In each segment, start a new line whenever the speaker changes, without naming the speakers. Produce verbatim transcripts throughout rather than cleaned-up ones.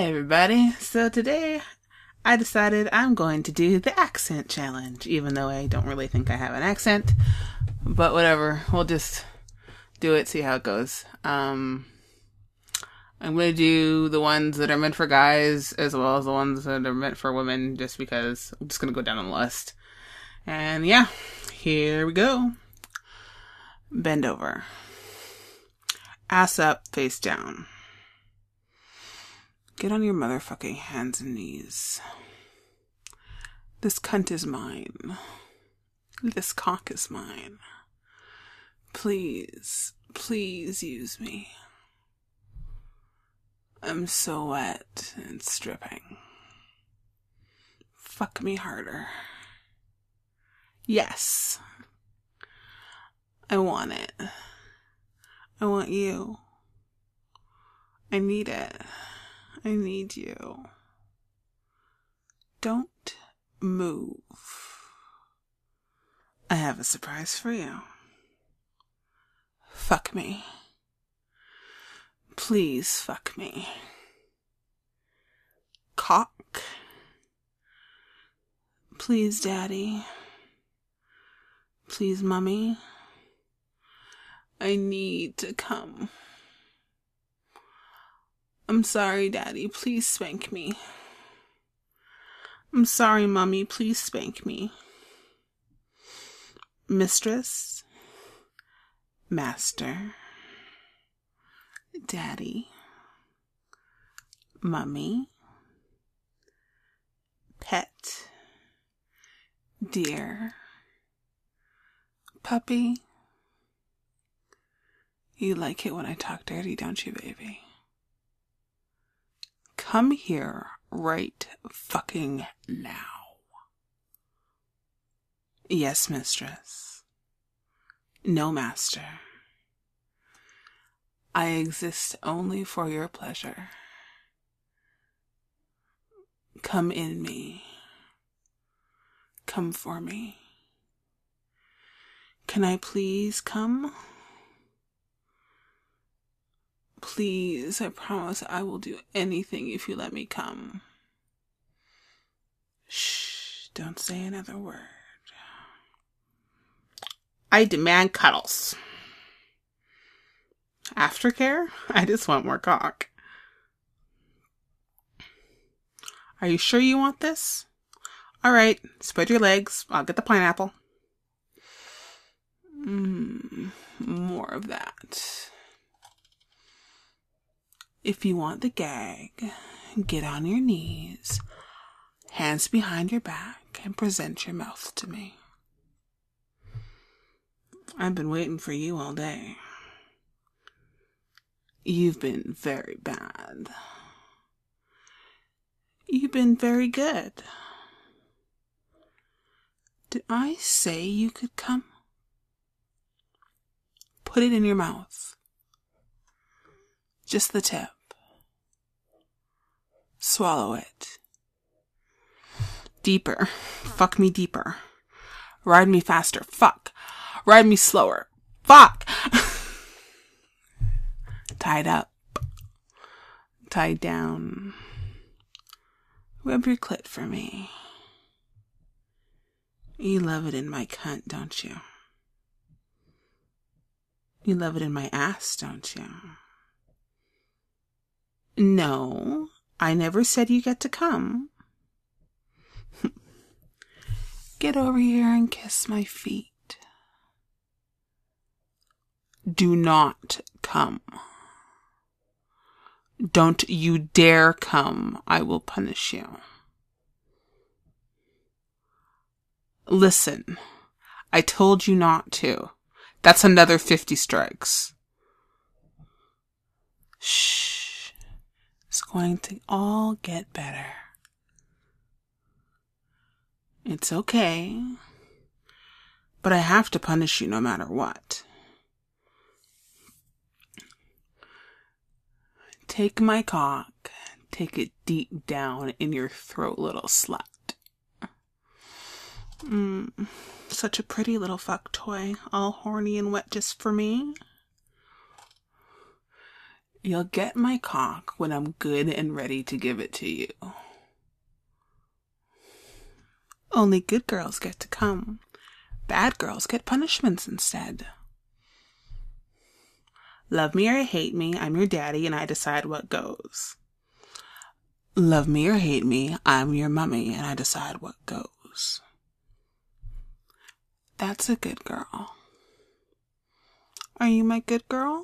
Hi everybody, so today I decided I'm going to do the accent challenge, even though I don't really think I have an accent, but whatever, we'll just do it, see how it goes. Um, I'm going to do the ones that are meant for guys as well as the ones that are meant for women, just because I'm just going to go down on the list. And yeah, here we go. Bend over. Ass up, face down. Get on your motherfucking hands and knees. This cunt is mine. This cock is mine. Please, please use me. I'm so wet and stripping. Fuck me harder. Yes. I want it. I want you. I need it. I need you. Don't move. I have a surprise for you. Fuck me. Please fuck me. Cock. Please, Daddy. Please, Mommy. I need to come. I'm sorry, Daddy. Please spank me. I'm sorry, Mommy. Please spank me. Mistress. Master. Daddy. Mommy. Pet. Dear. Puppy. You like it when I talk dirty, don't you, baby? Come here right fucking now. Yes, mistress. No, master. I exist only for your pleasure. Come in me. Come for me. Can I please come? Please, I promise I will do anything if you let me come. Shh, don't say another word. I demand cuddles. Aftercare? I just want more cock. Are you sure you want this? Alright, spread your legs. I'll get the pineapple. Mmm, more of that. If you want the gag, get on your knees, hands behind your back, and present your mouth to me. I've been waiting for you all day. You've been very bad. You've been very good. Did I say you could come? Put it in your mouth. Just the tip. Swallow it. Deeper. Fuck me deeper. Ride me faster. Fuck. Ride me slower. Fuck. Tied up. Tied down. Rub your clit for me. You love it in my cunt, don't you? You love it in my ass, don't you? No, I never said you get to come. Get over here and kiss my feet. Do not come. Don't you dare come. I will punish you. Listen, I told you not to. That's another fifty strikes. Shh. It's going to all get better. It's okay. But I have to punish you no matter what. Take my cock. Take it deep down in your throat, little slut. Mm, such a pretty little fuck toy, all horny and wet just for me. You'll get my cock when I'm good and ready to give it to you. Only good girls get to come. Bad girls get punishments instead. Love me or hate me, I'm your daddy and I decide what goes. Love me or hate me, I'm your mummy and I decide what goes. That's a good girl. Are you my good girl?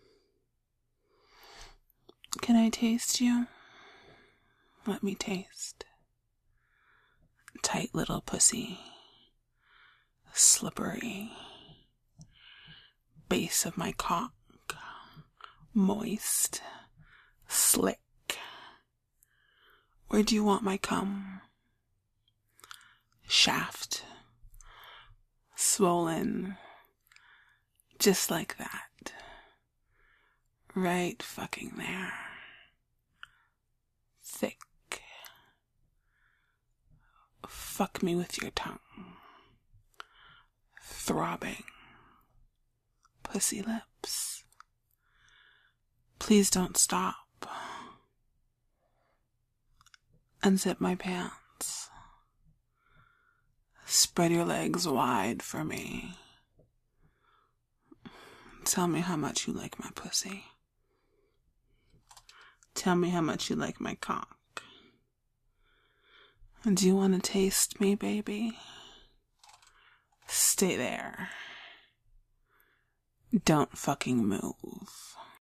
Can I taste you? Let me taste. Tight little pussy. Slippery. Base of my cock. Moist. Slick. Where do you want my cum? Shaft. Swollen. Just like that. Right fucking there. Thick. Fuck me with your tongue. Throbbing. Pussy lips. Please don't stop. Unzip my pants. Spread your legs wide for me. Tell me how much you like my pussy. Tell me how much you like my cock. Do you want to taste me, baby? Stay there. Don't fucking move.